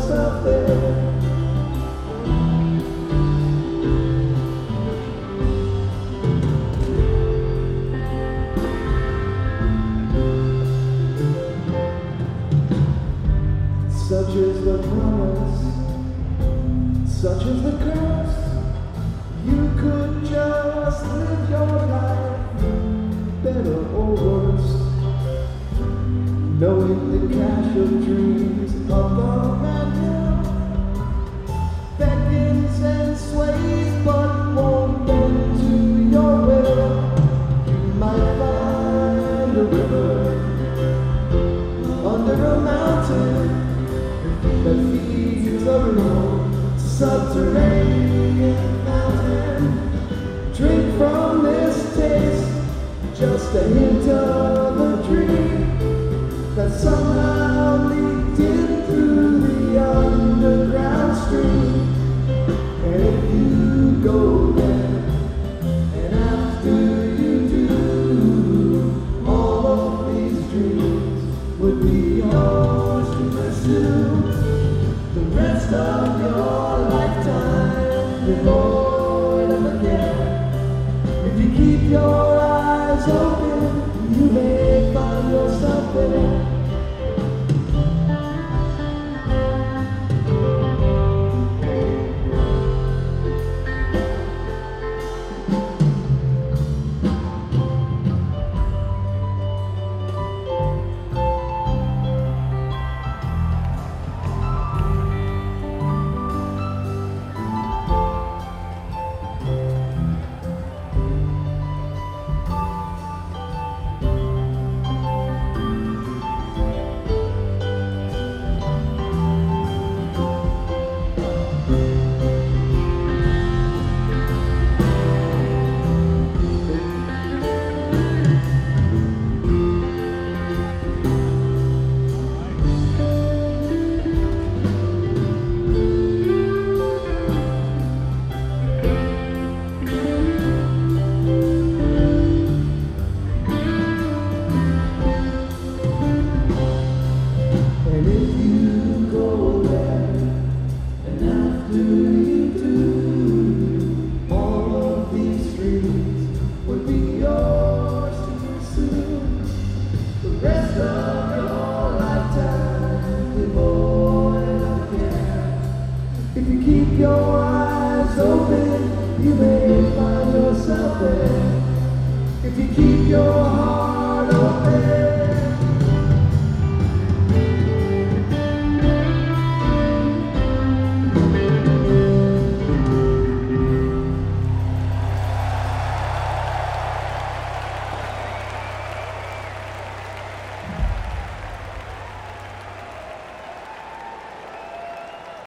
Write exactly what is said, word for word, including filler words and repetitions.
yourself there. Such is the promise, such is the curse. You could just live your life, better or worse, knowing the cash of dreams of the man beckons and sways, but won't bend to your will. You might find a river under a mountain that feeds a remote subterranean fountain. Drink from this taste, just a hint of a dream that somehow leaked in through the underground stream. And if you go there, and after you do, all of these dreams would be yours to pursue the rest of your lifetime, devoid of a care. If you keep your eyes open, you may find yourself there. If you keep your eyes open, you may find yourself there. If you keep your heart open,